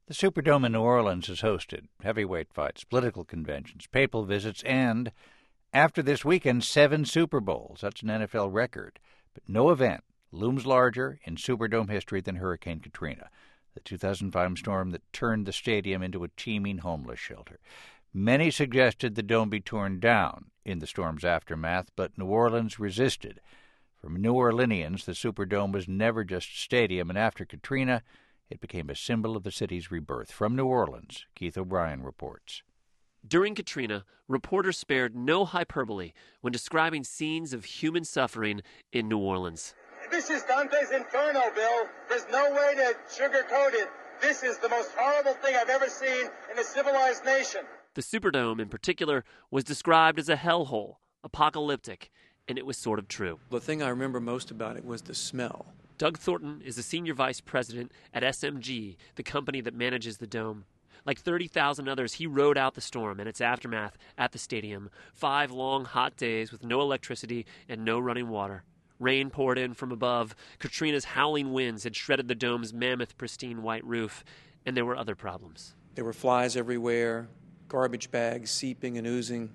The Superdome in New Orleans has hosted heavyweight fights, political conventions, papal visits, and, after this weekend, 7 Super Bowls. That's an NFL record. But no event looms larger in Superdome history than Hurricane Katrina, the 2005 storm that turned the stadium into a teeming homeless shelter. Many suggested the dome be torn down in the storm's aftermath, but New Orleans resisted. For New Orleanians, the Superdome was never just a stadium, and after Katrina, it became a symbol of the city's rebirth. From New Orleans, Keith O'Brien reports. During Katrina, reporters spared no hyperbole when describing scenes of human suffering in New Orleans. This is Dante's Inferno, Bill. There's no way to sugarcoat it. This is the most horrible thing I've ever seen in a civilized nation. The Superdome, in particular, was described as a hellhole, apocalyptic, and it was sort of true. The thing I remember most about it was the smell. Doug Thornton is the senior vice president at SMG, the company that manages the dome. Like 30,000 others, he rode out the storm and its aftermath at the stadium. 5 long, hot days with no electricity and no running water. Rain poured in from above. Katrina's howling winds had shredded the dome's mammoth, pristine white roof. And there were other problems. There were flies everywhere, garbage bags seeping and oozing,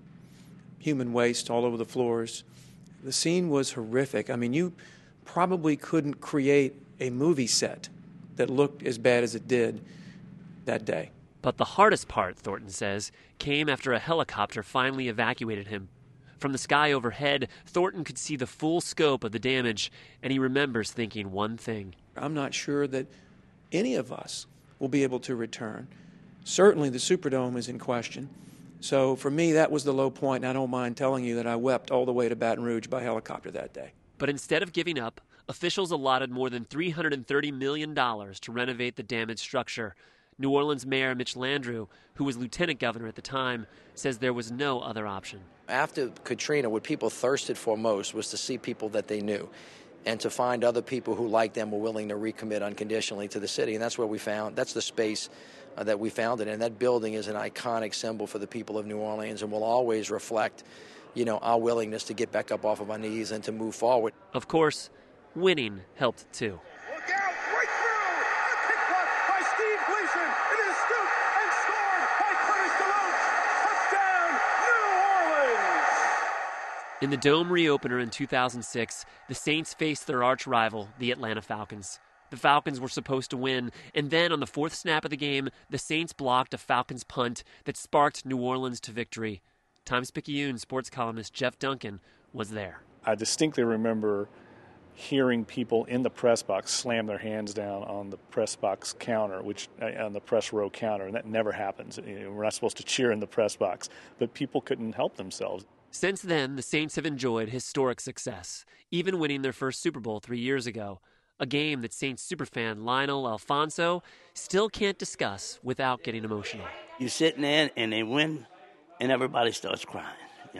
human waste all over the floors. The scene was horrific. I mean, you probably couldn't create a movie set that looked as bad as it did that day. But the hardest part, Thornton says, came after a helicopter finally evacuated him. From the sky overhead, Thornton could see the full scope of the damage, and he remembers thinking one thing. I'm not sure that any of us will be able to return. Certainly the Superdome is in question. So for me, that was the low point, and I don't mind telling you that I wept all the way to Baton Rouge by helicopter that day. But instead of giving up, officials allotted more than $330 million to renovate the damaged structure. New Orleans Mayor Mitch Landrieu, who was lieutenant governor at the time, says there was no other option. After Katrina, what people thirsted for most was to see people that they knew and to find other people who, like them, were willing to recommit unconditionally to the city. And that's where we found, that's the space that we found it in. That building is an iconic symbol for the people of New Orleans and will always reflect, our willingness to get back up off of our knees and to move forward. Of course, winning helped too. Look out, right through! A pick block by Steve Gleason. It is scooped and scored by Curtis DeLoach. Touchdown, New Orleans! In the Dome reopener in 2006, the Saints faced their arch rival, the Atlanta Falcons. The Falcons were supposed to win, and then on the 4th snap of the game, the Saints blocked a Falcons punt that sparked New Orleans to victory. Times-Picayune sports columnist Jeff Duncan was there. I distinctly remember hearing people in the press box slam their hands down on the press box counter, on the press row counter, and that never happens. We're not supposed to cheer in the press box, but people couldn't help themselves. Since then, the Saints have enjoyed historic success, even winning their first Super Bowl 3 years ago, a game that Saints superfan Lionel Alfonso still can't discuss without getting emotional. You're sitting there and they win, and everybody starts crying.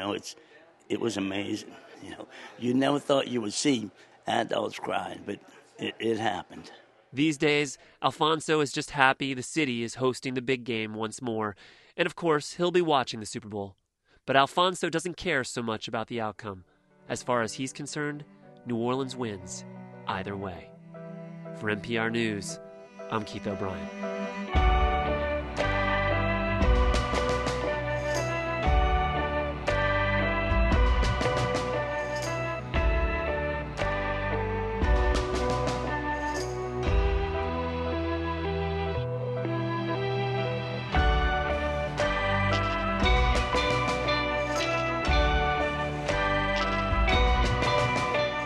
It was amazing. You never thought you would see adults crying, but it happened. These days, Alfonso is just happy the city is hosting the big game once more. And of course, he'll be watching the Super Bowl. But Alfonso doesn't care so much about the outcome. As far as he's concerned, New Orleans wins either way. For NPR News, I'm Keith O'Brien.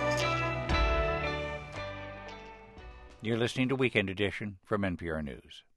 You're listening to Weekend Edition from NPR News.